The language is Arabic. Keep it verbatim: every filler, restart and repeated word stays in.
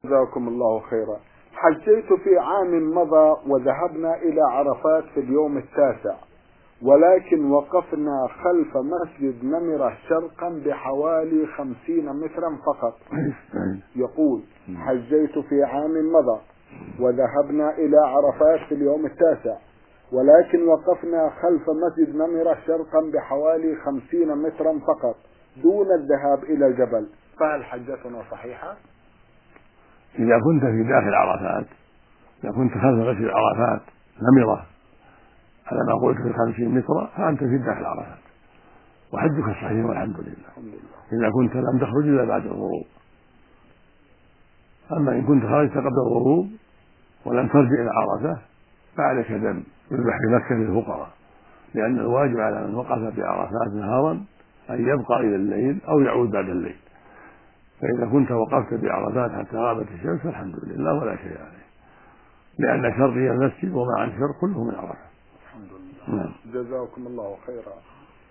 جزاكم الله خيرا. حجيت في عام مضى وذهبنا إلى عرفات في اليوم التاسع، ولكن وقفنا خلف مسجد نمرة شرقا بحوالي خمسين مترا فقط. يقول: حجيت في عام مضى وذهبنا إلى عرفات في اليوم التاسع، ولكن وقفنا خلف مسجد نمرة شرقا بحوالي خمسين مترا فقط دون الذهاب إلى الجبل، فهل حجتنا صحيحة؟ إذا كنت في داخل عرفات، إذا كنت خلف مسجد عرفات نمرة على ما قلت في الخمسين متر، فأنت في داخل عرفات وحجك صحيح والحمد لله. إذا كنت لم تخرج إلا بعد الغروب. أما إن كنت خرجت قبل الغروب ولم ترجع إلى عرفة فعليك دم يذبح في مكة للفقراء، لأن الواجب على من وقف بعرفات نهارا أن يبقى إلى الليل أو يعود بعد الليل. فإذا كنت وقفت بعرفات حتى غابت الشمس فالحمد لله ولا شيء عليه، لأن شرطي المسجد وما عن شر كله من عرفة. الحمد لله. نعم. جزاكم الله خيرا.